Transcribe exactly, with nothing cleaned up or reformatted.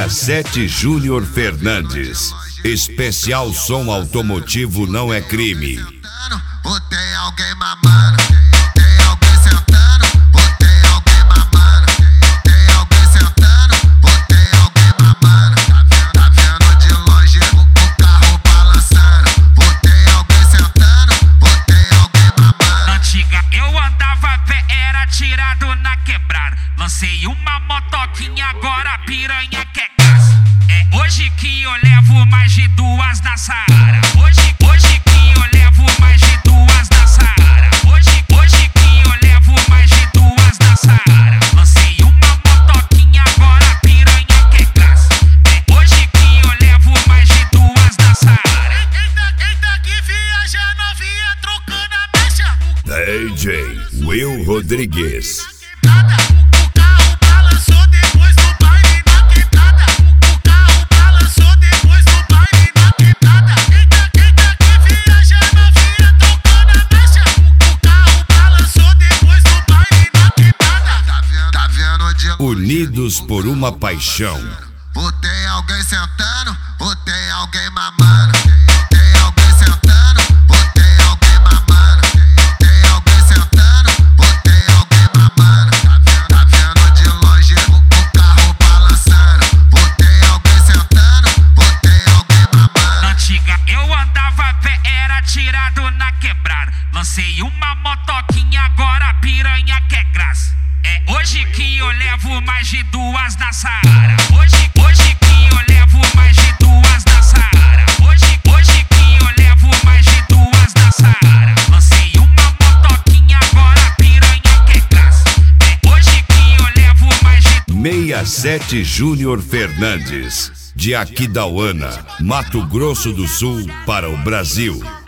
sessenta e sete Júnior Fernandes. Especial som automotivo não é crime. Ou tem alguém mamando, tem alguém sentando, ou tem alguém mamando, tem alguém sentando, ou tem alguém mamando. Tá vendo de longe o carro balançando, ou tem alguém sentando, ou tem alguém mamando. Antiga eu andava a pé, era tirado na quebrada. Lancei uma motoquinha, agora a piranha quer gás. É hoje que eu levo mais de duas na Saara. Hoje, hoje que eu levo mais de duas na Saara. Hoje, hoje que eu levo mais de duas na Saara. Lancei uma motoquinha, agora a piranha quer gás. É hoje que eu levo mais de duas na Saara. Eita, eita, que viaja novinha trocando a mecha. D J Will Rodrigues. Unidos por uma paixão. Ou tem alguém sentando, ou tem alguém mamando. Tem alguém sentando, ou tem alguém mamando. Tem alguém sentando, ou tem alguém mamando. Tá vendo de longe o carro balançando. Ou tem alguém sentando, ou tem alguém mamando. Antiga eu andava a pé, era tirado na quebrada. Lancei uma motoquinha, agora a piranha quer graça. É hoje que eu levo mais de duas na Saara. Hoje, hoje que eu levo mais de duas na Saara. Hoje, hoje que eu levo mais de duas na Saara. Lancei uma motoquinha, agora a piranha quer graça. É hoje que eu levo mais de sessenta e sete Júnior Fernandes, de Aquidauana, Mato Grosso do Sul, para o Brasil.